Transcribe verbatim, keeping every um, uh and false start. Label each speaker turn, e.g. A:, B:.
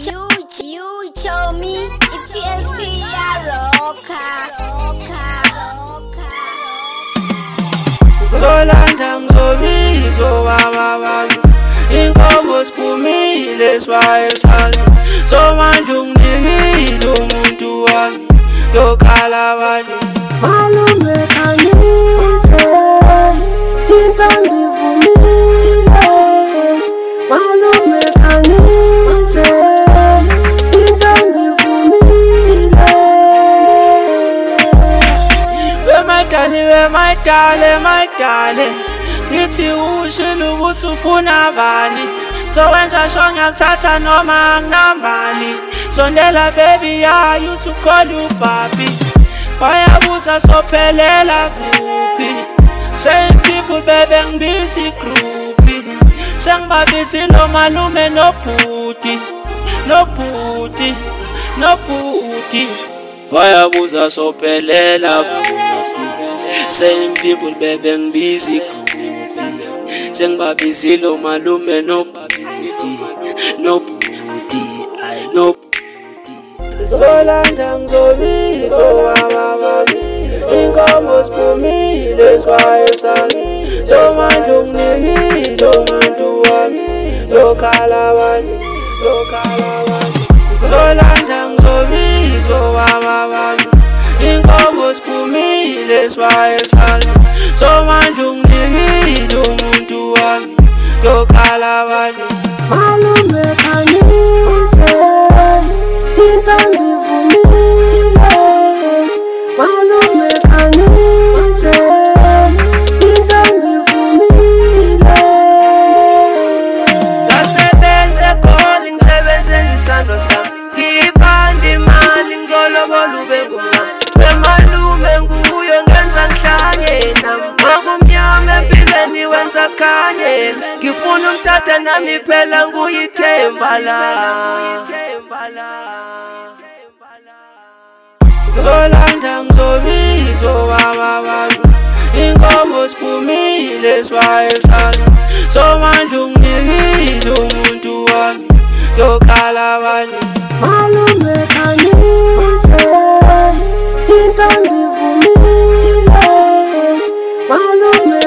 A: You, you told me it's T L C Roka.
B: Zolanda ngizobizwa wababami inkomo siphumile sibayesana somanje unginikile umuntu wami lokhala abantu
C: malume kanise tinta ngivumile malume kanise tinta ngivumile
B: wemadale wemadale madale ngithi ushilo ukuthi ufuna bani sowenza sho ngiyakuthatha noma anginambani sondela baby yayo usukhola ubabi bayabuza sophelela kuphi same people bebe ngibizi groupie sengibabizi lo malume nobhuti nobhuti nobhuti bayabuza sophelela same people bebe ngibizi sengibabizi lo malume nobhuti nobhuti I nobhuti Zolanda ngizobizwa wababami inkomo siphumile sibayesana somanje unginikile umuntu wami lokhala abantu lokhala abantu Zolanda ngizobizwa wababami inkomo siphumile sibayesana somanje unginikile umuntu wami lokhala abantu
C: malume kanise tinta ngivumile malume kanise tinta ngivumile
B: ngasebenze khona ngisebenze ngisando sami ngibanda imali ngizolobola ube ngumama wemalume nguyo ngenza ngihlangena makumnyama empilweni wenza khanyela ngifuna umthatha nami phela nguyithemba la Zolanda ngizobizwa wababami inkomo siphumile sibayesana somanje unginikile umuntu wami lokhala abantu
C: malume kanise tinta ngivumile malume